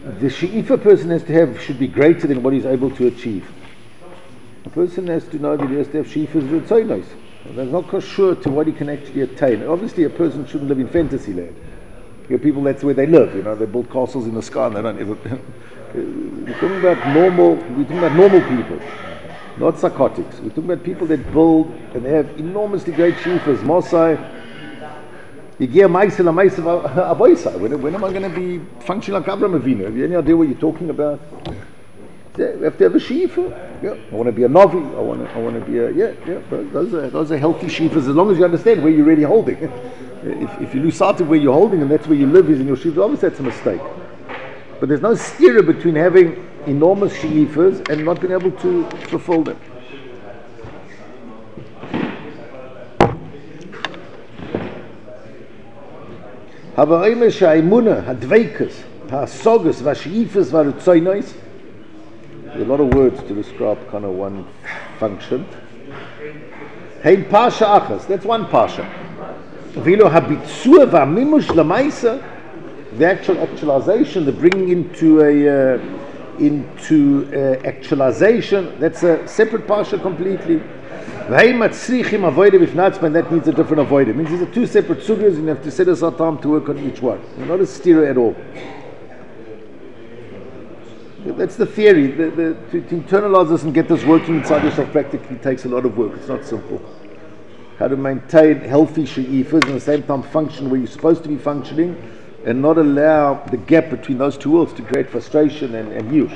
the she'ifa person has to have should be greater than what he's able to achieve. A person has to know that he has to have she'ifas v'tzonos. That's not kosher to what he can actually attain. Obviously, a person shouldn't live in fantasy land. You have people, that's where they live. They build castles in the sky and they don't ever. We're talking about normal people, not psychotics. We're talking about people that build and they have enormously great she'ifas. Mosai, when am I going to be functioning like Avraham Avinu? Have you any idea what you're talking about? You have to have a she'ifa. Yeah, I want to be a novi. I want to be a Those are healthy she'ifas as long as you understand where you're really holding. If you lose sight of where you're holding and that's where you live is in your she'ifas, obviously that's a mistake. But there's no stira between having enormous she'ifas and not being able to fulfill them. Hava'ayim sha'imuna hadveikas ha'asogas va'she'ifas va'rutzoynos. There are a lot of words to describe kind of one function. Hein pasha achas. That's one pasha. V'ilo habitzua va'mimush lamaisa. The actual actualization, the bringing into actualization, that's a separate pasha completely. And that needs a different avoid. It means these are two separate sugyas and you have to set aside time to work on each one. Not a stira at all. That's the theory. To internalize this and get this working inside yourself practically takes a lot of work. It's not simple. How to maintain healthy she'ifas and at the same time function where you're supposed to be functioning and not allow the gap between those two worlds to create frustration and use.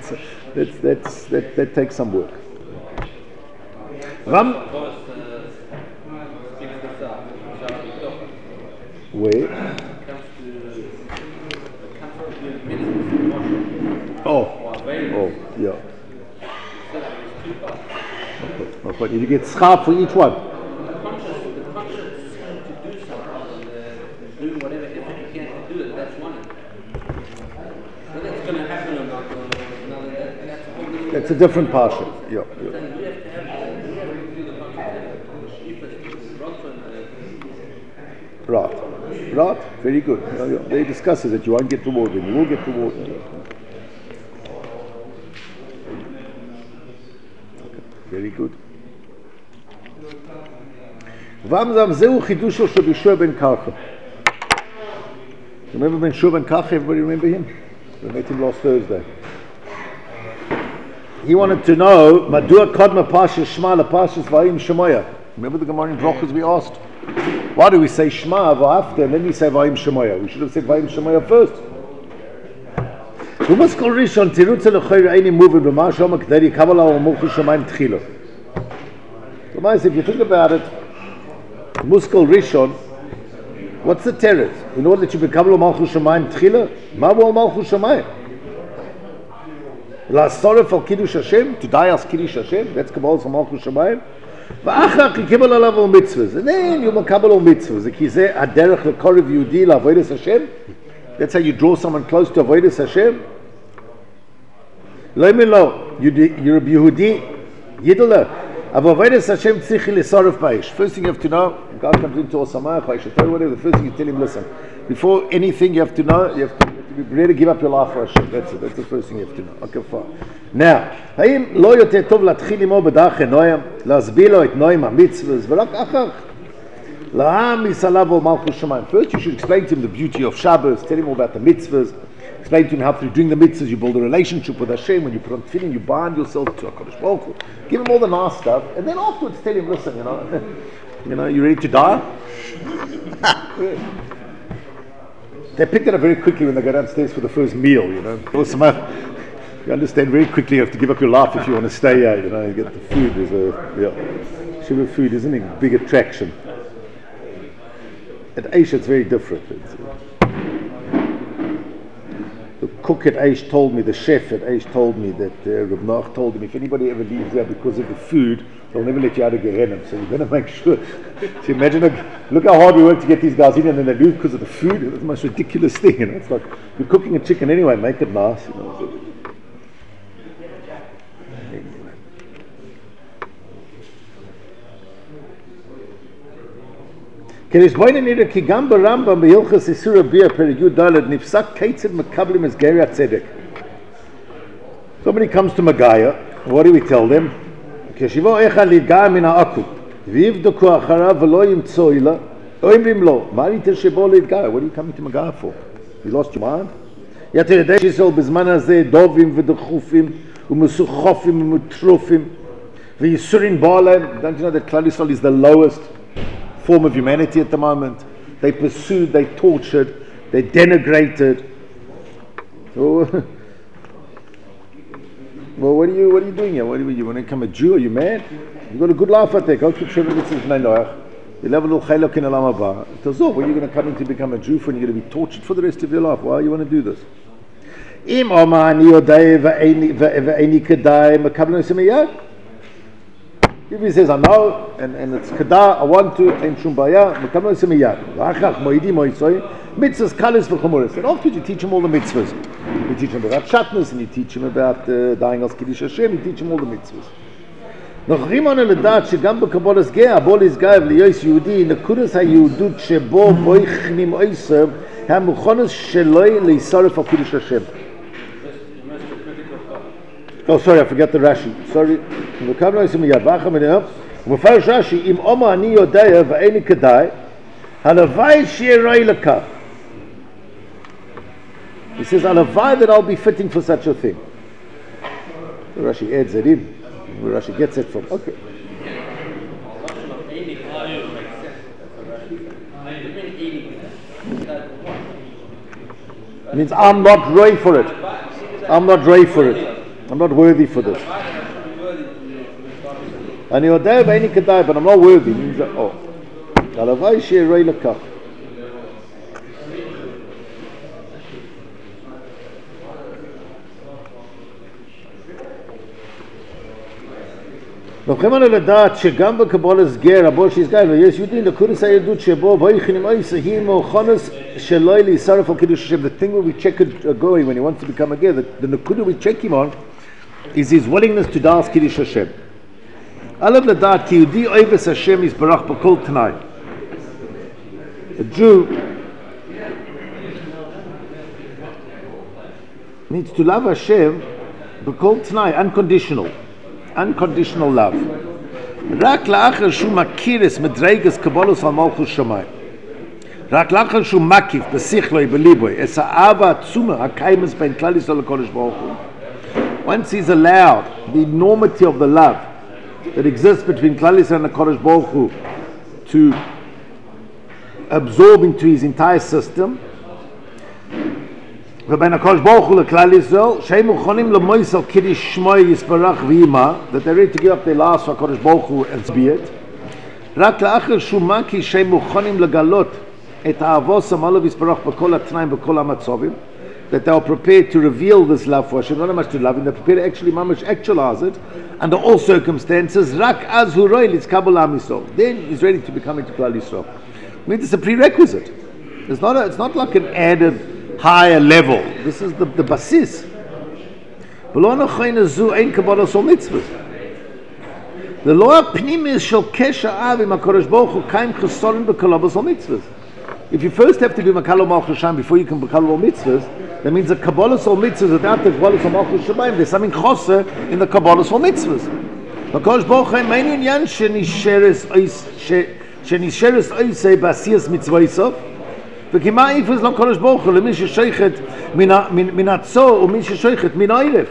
That takes some work. Where? Yeah. Okay. Did you get schar for each one? The conscious to do something, doing whatever effort you can to do it, that's one. Whether it's going to happen or not, that's a whole different. That's a different partial. Yeah. We have to do the conscious. Right. Very good. They discuss it that you won't get rewarded, and you will get rewarded. Very good. Remember Ben Shur ben Karcha? Everybody remember him? We met him last Thursday. He wanted to know Madua Kodma Pasha Shema La Pashas Vayim Shemoya. Remember the Gemara in Brachos we asked? Why do we say Shema V'after and then we say Vayim Shemoya? We should have said Vayim Shemoya first. Muskal Rishon Tirutza L'Choyre Eini Moved B'ma Shoma K'dari Kabbalah or Mochu Shemayim Tchilo. So if you think about it, Muskal Rishon, what's the teretz? In order that you become Malchus Shemayim Tchila, Ma Wol Malchus Shemayim? La Soref Al Kiddush Hashem, to die as Kiddush Hashem, that's Kabbalah for Malchus Shemayim. V'achach Yikibel Alav Al Mitzvahs, and then you Makabel Al Mitzvahs. The Kizeh Aderech L'Korev Yehudi L'Avodas Hashem. That's how you draw someone close to Avodas Hashem. Lo Yemin Lo, you're a Yehudi, Yidela. Avodas Hashem Tzichi L'Soref Baish. First thing you have to know, God comes into Osamach, I should tell you whatever, the first thing you tell him, listen, before anything you have to know, you have to be ready to give up your life for Hashem. That's it. That's the first thing you have to know. Okay, fine. Now, האם לא יותר טוב להתחיל עמו בדרך הנויה, להסביר לו את נוים המצוות, ורק אחר להעמיס עליו על מלכות שמיים. First you should explain to him the beauty of Shabbos, tell him all about the mitzvahs, explain to him how through doing the mitzvahs you build a relationship with Hashem. When you put on tefillin, you bind yourself to HaKadosh Baruch Hu. Give him all the nice stuff, and then afterwards tell him, listen, you ready to die? They pick it up very quickly when they go downstairs for the first meal, You understand very quickly you have to give up your life if you want to stay here, you get the food. Sugar food isn't a big attraction. At Aish it's very different. The cook at Aish told me, the chef at Aish told me that Rav Noach told him, if anybody ever leaves there because of the food, they'll never let you out of Gehenna. So you're going to make sure. So imagine, look how hard we work to get these guys in, and then they lose because of the food. It's the most ridiculous thing. It's like, you're cooking a chicken anyway, make it nice. כריש בוינה נראה כי גם ברמב"ם בהלכות איסור הביע פרק י' ד' נפסק כיצד מקבלים את גרי הצדק. Somebody comes to Magaya, what do we tell them? כשיבוא אחד להתגאה מן העכו ויבדקו אחריו ולא ימצאו לה, אומרים לו, מה ראית שבוא להתגאה? What are you coming to Magaya for? You lost your mind? אתה יודע שישראל בזמן הזה דובים ודחופים ומסוחפים ומטרופים ויסורים בעולם. Don't you know that Klal Yisrael is the lowest form of humanity at the moment? They pursued, they tortured, they denigrated. So, well, what are you doing here? You want to become a Jew? Are you mad? You've got a good life out there. Go keep Sheva Mitzvahs Bnei Noach. You'll have a little chaylik in Olam Haba. When are you going to come in to become a Jew for and you're going to be tortured for the rest of your life? Why do you want to do this? Im Oma ani yodai ve'eni kedai mekabel nosim miyad. If he says, I know, and it's kedai, I want to, ein shum baya, mekabel nosim miyad. V'achach moidi moisoi, mitzvahs kalis v'chomuris. And after you teach him all the mitzvahs. You teach him about shatnez, and you teach him about dying as Kiddush Hashem, you teach him all the mitzvahs. נוכחים אנו לדעת שגם בקבולת גאה, הבוליס גאה ולהיות יהודי, נקודות היהודות שבו בויכנים עשר, המוכנות שלו להישרף על קידוש השם. Oh, sorry, I forgot the Rashi. Sorry. וכמה לא עושים מיד, ואחר מנהל, ומפרש רש"י, אם אומר אני יודע ואיני כדאי, הלוואי שיהיה ראי לכך. He says, הלוואי that I'll be fitting for such a thing. Rashi adds it in. Where Rashi gets it from. Okay. It means I'm not ready for it. I'm not ready for it. I'm not worthy for this. And you're there, but I'm not worthy. It means that, oh. Halavai she'er rei lekach. נוכחים אנו לדעת שגם בקבולת גר, הבול שיסגר, ויש יהודים לקורס היהדות שבו ויכנים עשר, היא מוכנס שלא להישרף על קידוש השם. The thing where we check it going when he wants to become a ger, the nekuda we check him on is his willingness to dance קידוש השם. עליו לדעת כי יהודי אוהב את השם יתברך בכל תנאי. A Jew needs to love Hashem בכל תנאי, unconditional love. רק לאחר שהוא מכיר את מדרגת קבולת על מלכות שמיים. רק לאחר שהוא מקיף בשכלו ובליבו את האהבה העצומה הקיימת בין כלל ישראל לקדוש ברוך הוא. Once he's allowed the enormity of the love that exists between Klal Yisrael and the Kodesh Baruch Hu to absorb into his entire system, ובין הקדוש ברוך הוא לכלל ישראל, שהם מוכנים למויס על קידוש שמו יתברך וימה, that they're ready to give up their lives for הקדוש ברוך הוא and be it, רק לאחר שהוא מכיר שהם מוכנים לגלות את האהבות המלא יתברך בכל התנאים ובכל המצבים, that they are prepared to reveal this love for Hashem, not so much to love him, they're prepared to actually mamish actualize it under all circumstances, רק אז הוא רואה להתקבל עם ישראל, then he's ready to become into כלל ישראל. I mean, it's a prerequisite. It's not like an added higher level. This is the basis. ולא נכון זו אין קבלה של מצוות. ללא הפנימי של קשר אב עם הקדוש ברוך הוא קיים חסרון בקבלה של מצוות. If you first have to do Makalo Malchus Shamayim before you can Makalo mitzvahs, that means the Kabbalah Sol mitzvahs without the Kabbalah Sol Malchus Shamayim, there's something choser in the Kabbalah Sol mitzvahs. Because Baruch Hu mein inyan shenisheres oisei b'asiyas mitzvayisov, וכמה איפס לקדוש ברוך הוא למי ששייכת מן הצור ומי ששייכת מן הערב.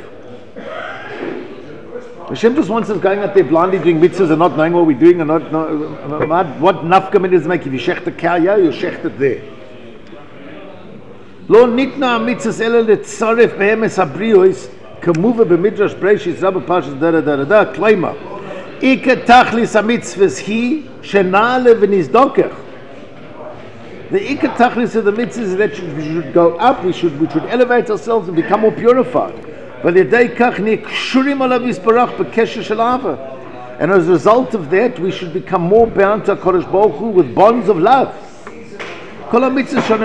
Hashem just wants us going out there blindly doing mitzvahs and not knowing what we're doing and not what nafka does it make. If you shecht the cow here, you shecht it there. לא ניתנה המצווס אלא לצרף בהם את הבריאוס כמובא במדרש בראשית רבה פרשת דה קליימה עיקר תכליס המצווס היא שנעלה ונסדוקך. The ikar tachlis of the mitzvahs is that we should go up, we should elevate ourselves and become more purified. And as a result of that, we should become more bound to HaKadosh Baruch Hu with bonds of love. All the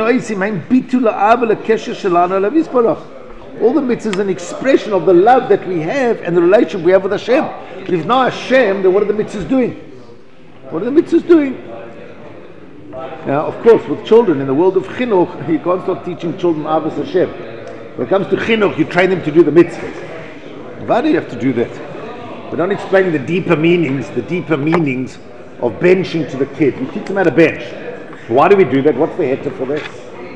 mitzvahs is an expression of the love that we have and the relationship we have with Hashem. If not Hashem, then what are the mitzvahs doing? What are the mitzvahs doing? Now, of course, with children in the world of chinuch, you can't start teaching children Avos Hashem. When it comes to chinuch, you train them to do the mitzvahs. Why do you have to do that? We don't explain the deeper meanings of benching to the kid. You teach them how to bench. Why do we do that? What's the heter for that?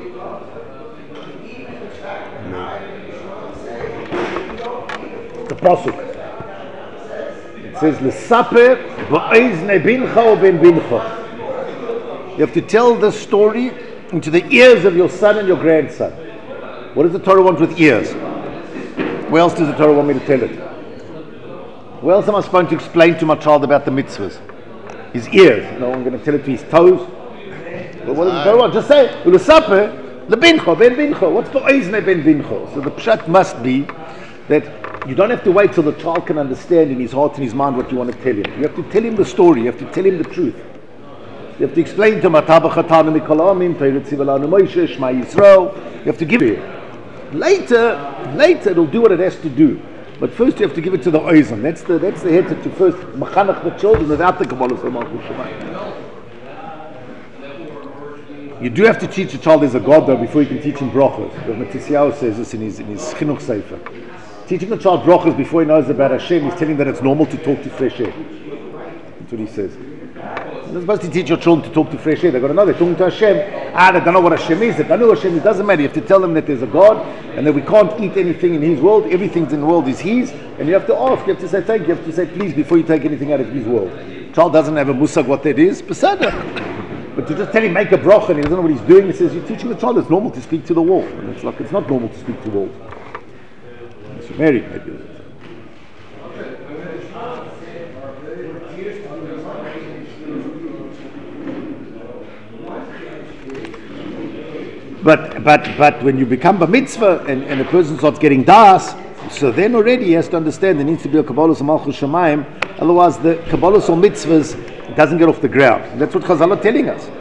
The pasuk. It says, "L'saper v'oizne bincha o ben bincha." You have to tell this story into the ears of your son and your grandson. What does the Torah want with ears? Where else does the Torah want me to tell it? Where else am I supposed to explain to my child about the mitzvahs? His ears. No, I'm going to tell it to his toes. But what does the Torah want? Just say, "L'saper lebincha ben bincha." What's v'oizne ben bincha? So the pshat must be that you don't have to wait till the child can understand in his heart and his mind what you want to tell him. You have to tell him the story. You have to tell him the truth. You have to explain to him, you have to give it. Later it'll do what it has to do. But first you have to give it to the oizim. That's the head to first machanach the children without the Kabbalah of Malchus Shemayim. You do have to teach a child there's a God though before you can teach him brachos. Matisyahu says this in his chinuch sefer. Teaching a child brachos before he knows about Hashem, he's telling that it's normal to talk to fresh air. That's what he says. You're not supposed to teach your children to talk to fresh air. They've got to know they're talking to Hashem. They don't know what Hashem is. They don't know what Hashem is. It doesn't matter. You have to tell them that there's a God and that we can't eat anything in His world. Everything in the world is His. And you have to ask. You have to say thank you. You have to say please before you take anything out of His world. Child doesn't have a musag what that is. Besada. But to just tell him make a bracha and he doesn't know what he's doing, he says you're teaching the child it's normal to speak to the wall. And it's like it's not normal to speak to walls. Unless you're married, maybe. But when you become bar mitzvah and a person starts getting das, so then already he has to understand there needs to be a Kabbalah of Malchus Shemayim. Otherwise, the Kabbalah of mitzvahs doesn't get off the ground. And that's what Chazal are telling us.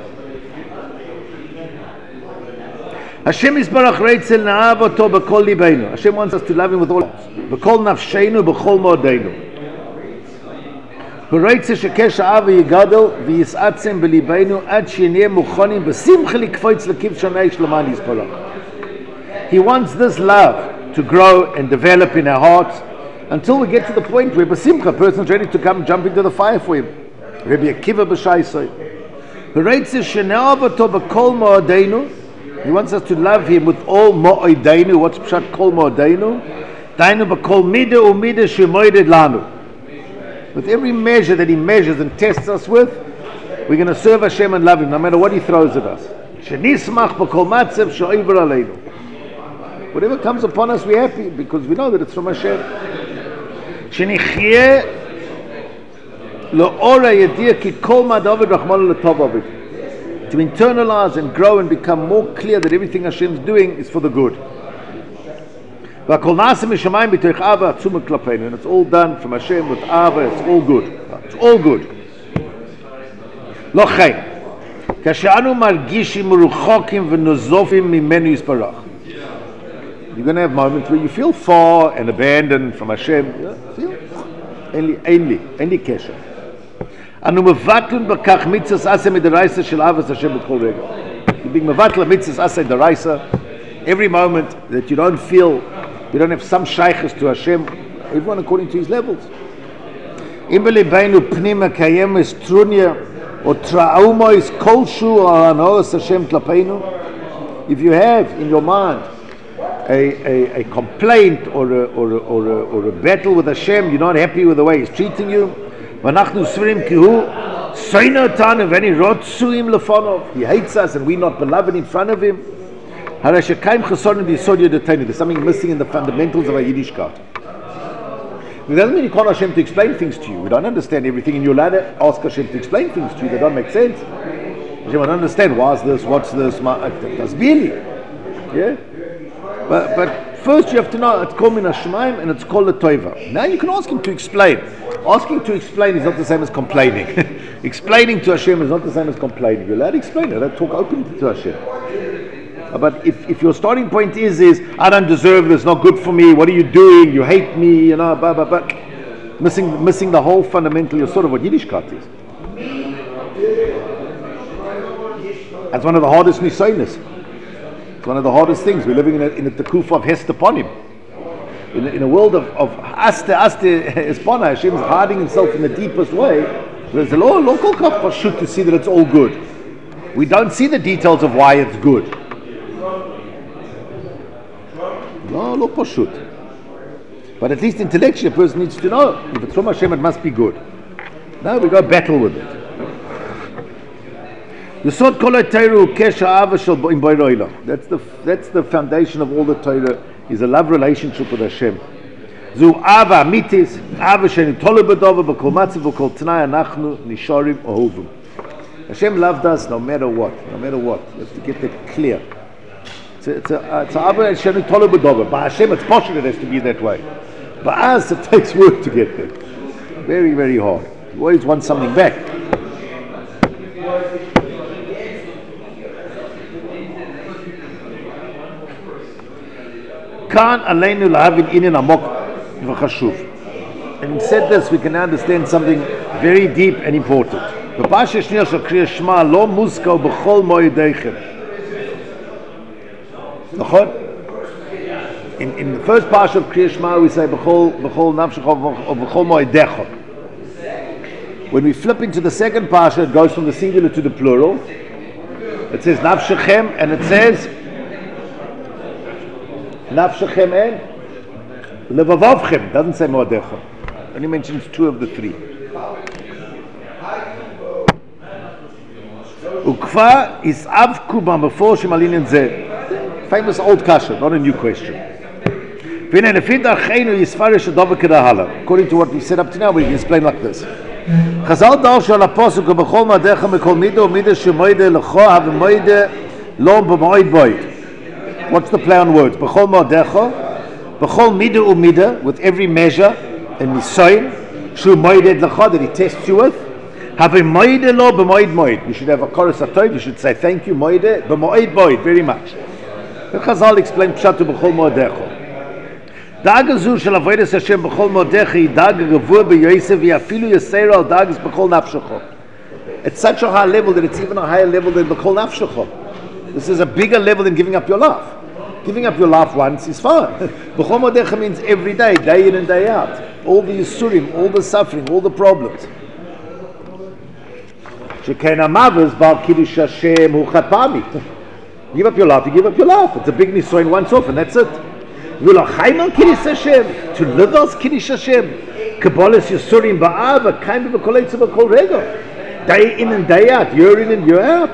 Hashem Yisbarach Reitzel Na'av Oto B'Kol Libeinu. Hashem wants us to love Him with all B'Kol Nafsheinu B'Kol Mo'odeinu. V'Reitzel Shekesh Ha'av Yigadol V'Yis'atzem B'Libeinu Ad Sheniyeh Muchonim B'Simcha Likfoitz L'Kiv Shonei Shloman Yisbarach. He wants this love to grow and develop in our hearts until we get to the point where B'Simcha, a person's ready to come jump into the fire for Him. Rabbi Akiva B'Shaisai. V'Reitzel She'na'av Oto B'Kol Mo'odeinu. He wants us to love Him with all Mo'odeinu. What's Pshat Kol Mo'odeinu? Dainu B'Kol Mida U'Mida She'moided Lanu. With every measure that He measures and tests us with, we're going to serve Hashem and love Him, no matter what He throws at us. She'nismach B'Kol Matzev She'oiver Aleinu. Whatever comes upon us, we're happy because we know that it's from Hashem. She'nichyeh Lo'ora Yedir Ki Kol Ma'david Rachmanu L'Tov Avid. To internalize and grow and become more clear that everything Hashem's doing is for the good. And it's all done from Hashem with Ava, it's all good. It's all good. You're going to have moments where you feel far and abandoned from Hashem. Feel only kesher. Anu mevatlen b'kach mitzvahs aseh midaraisa shel avos Hashem b'chol rega. You're being mevatlen mitzvahs aseh daraisa. Every moment that you don't feel, you don't have some shaykhs to Hashem, everyone according to his levels. Im b'libeinu pnima kayemes trunya or trauma is kolshu or anoas Hashem klapeinu. If you have in your mind a complaint or a battle with Hashem, you're not happy with the way He's treating you. He hates us and we're not beloved in front of Him. There's something missing in the fundamentals of our Yiddishkeit. It doesn't mean you can't ask Hashem to explain things to you. We don't understand everything and you're allowed to ask Hashem to explain things to you that don't make sense. You don't understand why is this, what's this, that's really. Yeah? But first you have to know it's called Min HaShemaim and it's called a Toiva. Now you can ask Him to explain. Asking to explain is not the same as complaining. Explaining to Hashem is not the same as complaining. You're allowed to explain it. Talk openly to Hashem. But if your starting point is I don't deserve this, not good for me, what are you doing, you hate me, you know, missing the whole fundamental sort of what Yiddishkeit is. That's one of the hardest nisoynis. It's one of the hardest things. We're living in a tekuf of Hesteponim. In a world of Aste Espana, Hashem is hiding himself in the deepest way. There's a lot of pashut to see that it's all good. We don't see the details of why it's good. No pashut. But at least intellectually, a person needs to know if it's from Hashem, it must be good. Now we go battle with it. That's the foundation of all the Torah, is a love relationship with Hashem. Zu ava mitis, ava shenitolu b'dova b'kol matzav b'kol t'nai anachnu nisharim ohovim. Hashem loved us no matter what. You have to get that clear. It's a ava shenitolu b'dova. By Hashem, it's possible it has to be that way. By us, it takes work to get there. Very, very hard. You always want something back. Kan aleinu lahavin inin amok v'chashuv. And he said this, we can understand something very deep and important. B'pasha shniya shel Kriya Shema lo muskal b'chol moedeichem. In the first parsha of Kriya Shema we say b'chol nafshecha or b'chol moedecha. When we flip into the second parsha, it goes from the singular to the plural. It says nafshechem and it says nafshechem and levavavchem. Doesn't say moedecha. Only mentions two of the three. Ukva is avku b'meforshim alinen zeh. Famous old kasha, not a new question. According to what we set up to now, we can explain like this. Chazal darshu al pasuk b'chol madecha mekol midah u'midah shemoide lecho havemoide lo b'moed boid. What's the play on words? B'chol madecha, b'chol midah u'midah, with every measure and nisoyin shemoide lecho, that he tests you with. Havemoide lo b'moed moed. You should have a chorus atov. You should say thank you moide b'moed boid very much. The Chazal explained pshat b'chol madecha. Daga zu shel avodas Hashem b'chol modecha hi daga gevur b'yosef v'afilu yaseira al dagas b'chol nafshecha. It's such a high level that it's even a higher level than b'chol nafshecha. This is a bigger level than giving up your life. Giving up your life once is fine. B'chol modecha means every day, day in and day out. All the yisurim, all the suffering, all the problems. Shekein hamavos b'al kiddush Hashem hu chatpami. Give up your life, you give up your life. It's a big nisoin once off and that's it. To live as Kiddush Hashem, Kabbalas Yisurim Ba'ava, kind of a collective b'kol rega, day in and day out, year in and year out.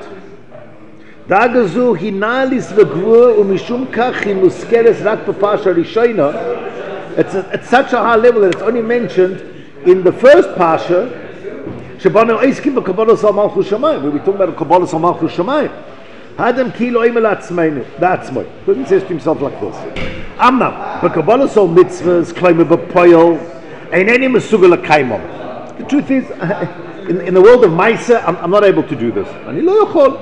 Dagazu hinalis v'gvur u'mishum kach hi muskeres rak b'pasha rishayna. It's such a high level that it's only mentioned in the first pasha. Shebanu eiskim b'Kabbalas al Malchus Shamayim, where we talk about Kabbalas al Malchus Shamayim. Hadam kilo imel atzmeinu. That's my. He says to himself like this. Amnam, but Kabbalah so mitzvahs, claim of a poil, and any mesugala kaimom. The truth is, in the world of Maisa, I'm not able to do this. Ani lo yochol.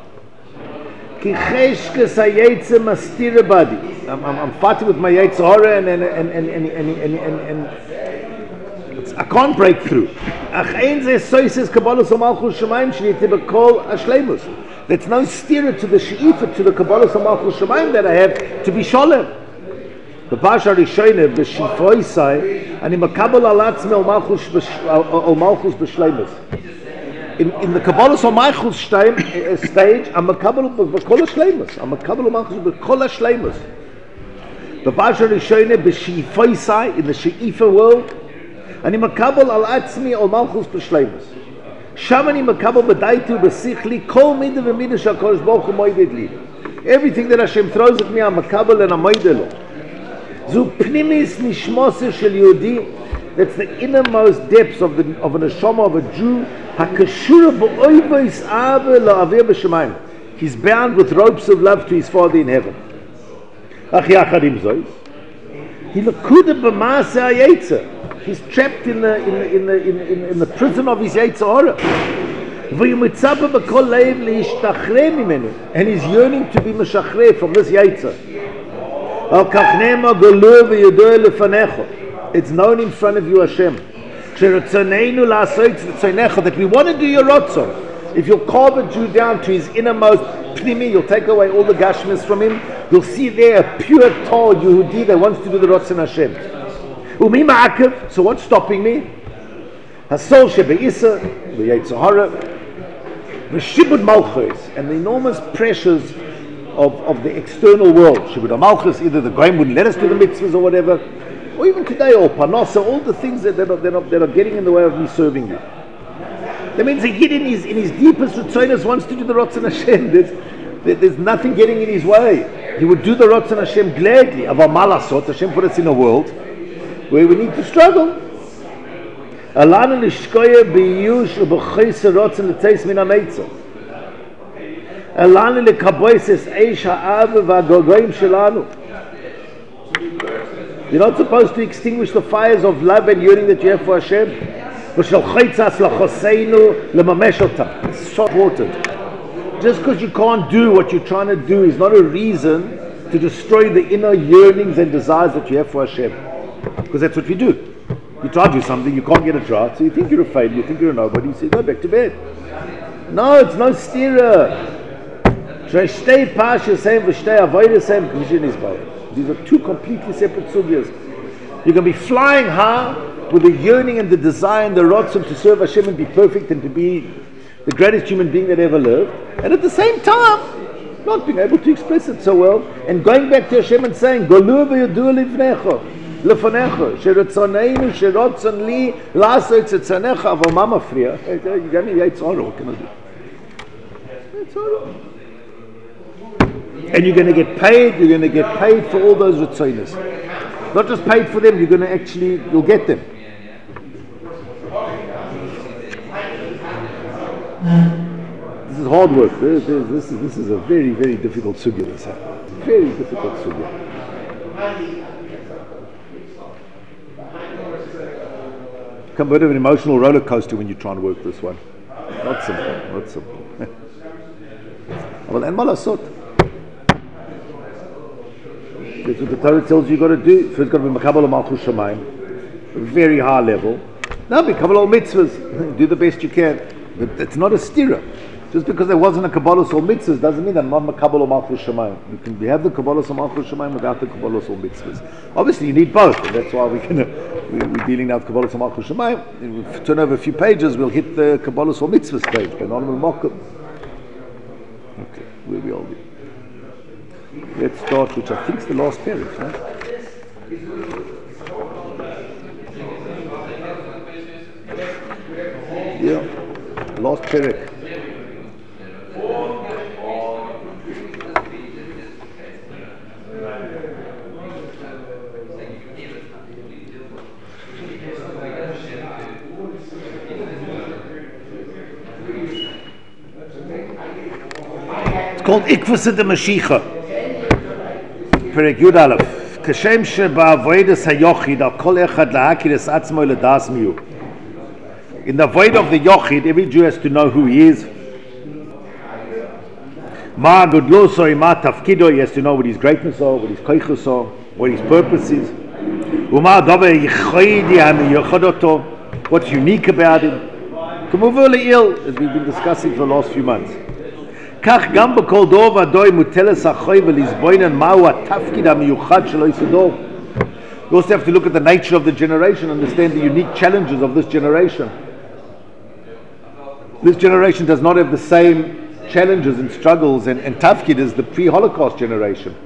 Ki cheshkes hayetze mastira badi. I'm fighting with my yetzahara and I can't break through. Ach ein ze soises Kabbalah so malchus shemayim shniti b'kol ashleimus. There's no steer to the she'ifa, to the Kabbalah so malchus shemayim that I have to be sholem. The Pasha Rishayne b'shifoisai ani makabel al atzmi al malchus b'shleimus. In the Kabbalah so malchus stage, I'm makabel b'kol shleimus. I'm makabel malchus b'kol shleimus. The Pasha Rishayne b'shifoisai in the she'ifa world, ani makabel al atzmi al malchus b'shleimus. Shamani makabel b'daitu b'sichli kol midah v'midah sh'Hakadosh Baruch Hu moeded li. Everything that Hashem throws at me, I'm makabel and I'm moeded lo. Zu pnimis nishmose shel Yehudi, that's the innermost depths of an neshama of a Jew. Hakashura b'oivos ave la'avir b'shemayim. He's bound with ropes of love to his Father in heaven. Ach yachad im zois. He lekuda b'maaseh hayetzer. He's trapped in the prison of his Yetzirah. V'yimitzape b'kol leiv le'ishtachrei mimenu, and he's yearning to be meshachrei from this Yetzir. Al kach nema golur v'yodoi lefanecha. It's known in front of you, Hashem. Sheretzoneinu la'asot tzeinecha, that we want to do your rotzon. If you'll carve a Jew down to his innermost pnimi, you'll take away all the gashmis from him, you'll see there a pure tall Yehudi that wants to do the Ratzon Hashem. Umi ma'akev, so what's stopping me? Hasol shebe'isa, the Yetzer Hara, the Shibud Malchus, and the enormous pressures of the external world. Shibud Malchus, either the Goyim wouldn't let us do the mitzvahs or whatever, or even today, or Parnasa, all the things that are getting in the way of me serving you. That means a Yid in his deepest Ritzonos wants to do the Ratzon Hashem. There's nothing getting in his way. He would do the Ratzon Hashem gladly. Aval malasot, Hashem put us in a world where we need to struggle. Alanu lishkoye biyush u'b'chayse Ratzon l'teis min ha'meitzah. Alanu lekabois es eish ha'ave v'agogoyim shelanu. You're not supposed to extinguish the fires of love and yearning that you have for Hashem. It's so important. Just because you can't do what you're trying to do is not a reason to destroy the inner yearnings and desires that you have for Hashem. Because that's what we do. You try to do something, you can't get it right, so you think you're a failure, you think you're a nobody, so you go back to bed. No, it's no stira. These are two completely separate sugyas. You can be flying high with the yearning and the desire and the rotzim to serve Hashem and be perfect and to be the greatest human being that ever lived, and at the same time not being able to express it so well, and going back to Hashem and saying Golu v'yadu lifnecha lefanecha sheretzoneinu sherotzon li la'asot tzitzanecha aval ma mafriya. You gave me Yetzer Hara, what can I do? Yetzer Hara. And you're going to get paid for all those ritzonos. Not just paid for them, you'll get them. This is hard work. This is a very, very difficult sugya. Very difficult sugya. Become a bit of an emotional roller coaster when you're trying to work this one. Not simple. Well, and malasot. That's what the Torah tells you got to do. First, got to be makabel malchus shamayim, very high level. Now, be kabbalah all mitzvahs. Do the best you can. But it's not a stira. Just because there wasn't a kabbalah all mitzvahs doesn't mean I'm not makabel or malchus shamayim. You can have the kabbalah or malchus shamayim without the kabbalah all mitzvahs. Obviously, you need both, and that's why we're dealing now with kabbalah or malchus shamayim. If we turn over a few pages, we'll hit the kabbalah or mitzvahs page. Okay, where we all be. Let's start, which I think is the last page, right? Yeah, last perek. It's called Ikvus de Mashiach. Perek Yud Aleph. Kashem she'ba'avodas hayochid al kol echad la'akir es atzmo ledas miu. In the void of the yochid, every Jew has to know who he is. Ma gudloso, ma tafkido, he has to know what his greatness are, what his koichos are, what his purpose is. Uma davar yichaydi hamiyochadoto, what's unique about him. K'muvur le'il, as we've been discussing for the last few months. Kach gam b'kol dor v'adoi muteles hachoy v'lizboinen ma'u atafkid hamiyuchad shelo yisador. You also have to look at the nature of the generation, understand the unique challenges of this generation. This generation does not have the same challenges and struggles and tafkid as the pre-Holocaust generation.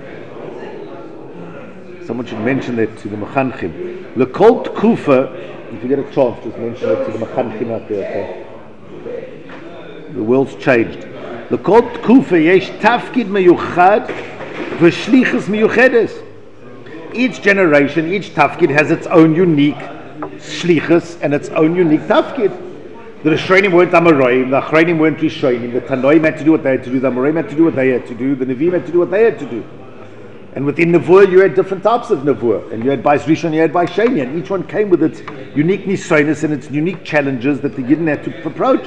Someone should mention that to the Mechanchim. L'kol t'kufa, if you get a chance, just mention it to the Mechanchim out there. Okay? The world's changed. L'kol t'kufa yesh tafkid meyuchad v'shlichus meyuchedes. Each generation, each tafkid has its own unique shlichus and its own unique tafkid. The Rishonim weren't Amoraim, the Achronim weren't Rishonim, the Tanoim had to do what they had to do, the Amoraim had to do what they had to do, the Nevi'im had to do what they had to do. And within Nevuah you had different types of Nevuah, and you had Bais Rishon, you had Bais Sheni, and each one came with its unique nisoinus and its unique challenges that the Yidden had to approach.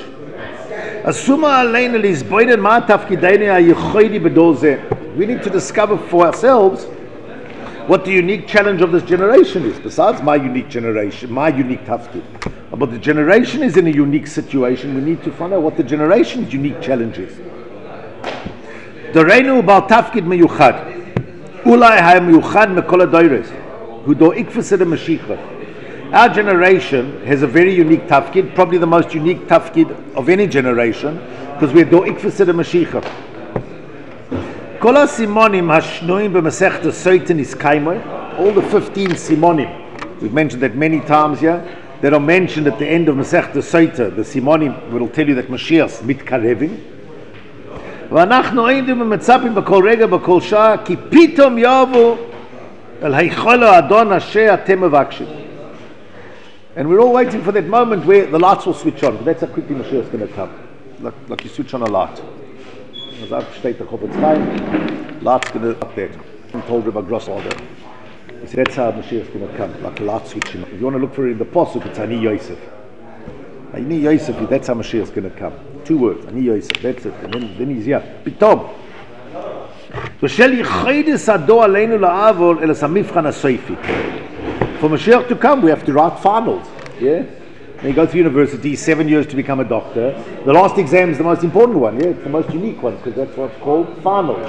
We need to discover for ourselves what the unique challenge of this generation is, besides my unique generation, my unique tafkid. But the generation is in a unique situation. We need to find out what the generation's unique challenge is. Doreinu bal tafkid meyuchad. Ulai ha meyuchad mekol hadoros. Hu do'ik v'seder Mashiach. Our generation has a very unique tafkid, probably the most unique tafkid of any generation, because we're do'ik v'seder Mashiach. Kol ha-simonim hashnoim b'masechta soiten iskaimoi. All the 15 simonim, we've mentioned that many times here, that are mentioned at the end of Masechta Soita. The simonim will tell you that Mashiach's mitkarevin. ואנחנו עומדים ומצפים בכל רגע בכל שעה כי פתאום יבוא אל היכל האדון אשר אתם מבקשים. And we're all waiting for that moment where the lights will switch on. That's how quickly Mashiach is going to come. Like you switch on a light. As I've stated, it's time. Light's going to up there. I'm told Rabbi Grossalder. He said that's how Mashiach is going to come. Like a light switching. If you want to look for it in the Pasuk, it's Ani Yosef. Ani Yosef, that's how Mashiach is going to come. 2 words. Ani Yosef. That's it. And then he's here. Pitom. ושל ייחודס הדור עלינו לעבור אל המבחן הסופי. For Mashiach to come, we have to write finals. Yeah? When you go to university, 7 years to become a doctor. The last exam is the most important one. Yeah, it's the most unique one because that's what's called finals.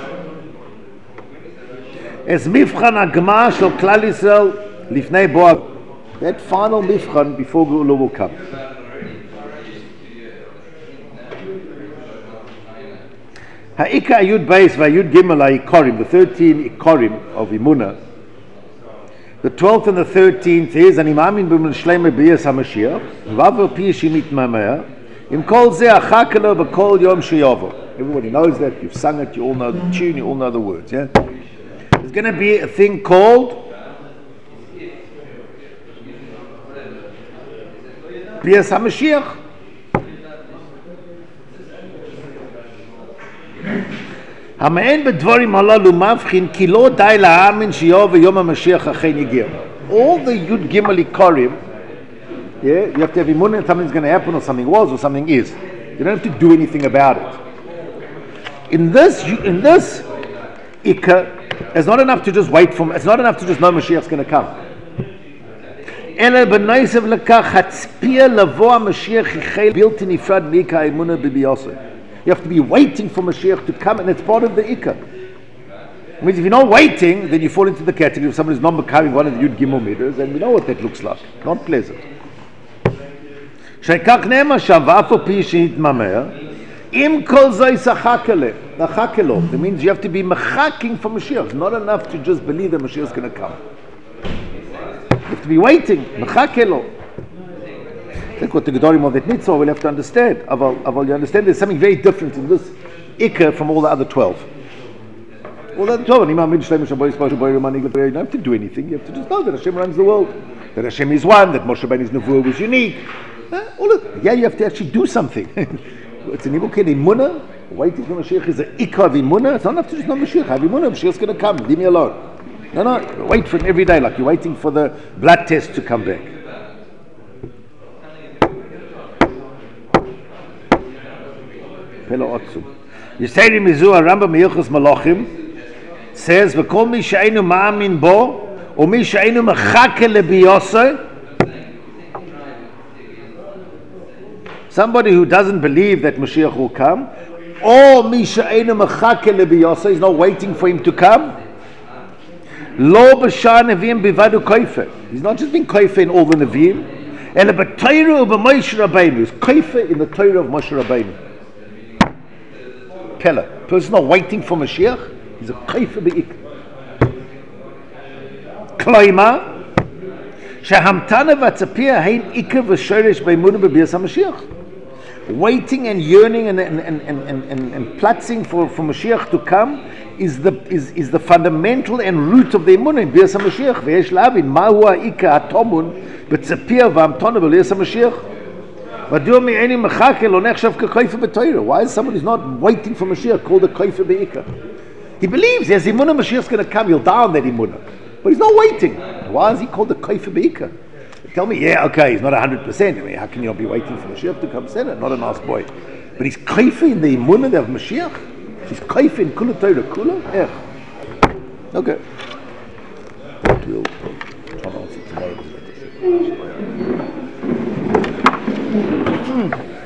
As מבחן הגמר של כלל ישראל לפני בוא. That final מבחן before Geula will come. Ha'ika Yud Beis v'Yud Gimel ha'Ikorim, the 13 Ikorim of Imunah. The 12th and the 13th is Ani Ma'amin b'Mil Shleimah b'Yas HaMashiach v'Av pi shimit mameh im kol zeh achakelo b'kol yom sheyovo. Everybody knows that. You've sung it. You all know the tune. You all know the words. Yeah. There's going to be a thing called B'Yas HaMashiach. המעין בדברים הללו מבחין כי לא די להאמין שיבוא יום המשיח אכן יגיע. All the Yud Gimel Ikorim, yeah, you have to have imunah, something's going to happen or something was or something is. You don't have to do anything about it. In this Ikka, it's not enough to just wait for, it's not enough to just know Mashiach's going to come. אלא בנוסף לכך הצפיע לבוא המשיח יחל בלתי נפרד מעיקר האמונה בביוסף. You have to be waiting for Mashiach to come, and it's part of the Ikka. It means if you're not waiting, then you fall into the category of somebody who's not becoming one of the Yud Gimel Midas, and we know what that looks like. Not pleasant. שכך נאמר שם, ואף על פי שהתמהמה, עם כל זה ישחק לו. That means you have to be mechaking for Mashiach. It's not enough to just believe that Mashiach is going to come. You have to be waiting, mechake lo. That's what the Gedorim of that Mitzvah will have to understand. Aval, you understand there's something very different in this Ikka from all the other 12. All the other 12, you don't have to do anything. You have to just know that Hashem runs the world. That Hashem is one, that Moshe Rabbeinu's Nevuah was unique. Yeah, you have to actually do something. It's an Ibukin Imunah. Waiting for Mashiach is an Ikka of Imunah. It's not enough to just know Mashiach. Have Imunah, Mashiach's going to come. Leave me alone. No, wait for him every day like you're waiting for the blood test to come back. Yisrael Mizua Rambam Yilchos Malachim says, "V'kol mi she'enu ma'amin bo, or mi she'enu mechake lebiyosei." Somebody who doesn't believe that Mashiach will come, or mi she'enu mechake lebiyosei, is not waiting for him to come. Lo b'shar neviim bivadu koifer. He's not just being koifer in all the neviim. Ela b'Torah u'b'Moshe Rabbeinu. He's koifer in the Torah of Moshe Rabbeinu. Pella. Person not waiting for Mashiach, he's a koifer be'ik. Kloima, shehamtana v'atzapia hein ikar v'shoresh b'emunah b'bias HaMashiach. Waiting and yearning and platzing for Mashiach to come is the fundamental and root of the emunah in Bias HaMashiach. V'yesh la'avin mahu ha'ikar ha'tomun b'tzapia v'hamtana b'bias HaMashiach. Why is somebody who's not waiting for Mashiach called a koifer be'ikar? He believes there's imunah, Mashiach's going to come, he'll die on that imunah. But he's not waiting. Why is he called a koifer be'ikar? Tell me, yeah, okay, he's not 100%. I mean, how can you not be waiting for Mashiach to come? Say that, not a nice boy. But he's koifer in the imunah of Mashiach? He's koifer in kula Torah kula? Yeah. Okay. we'll try to answer tomorrow.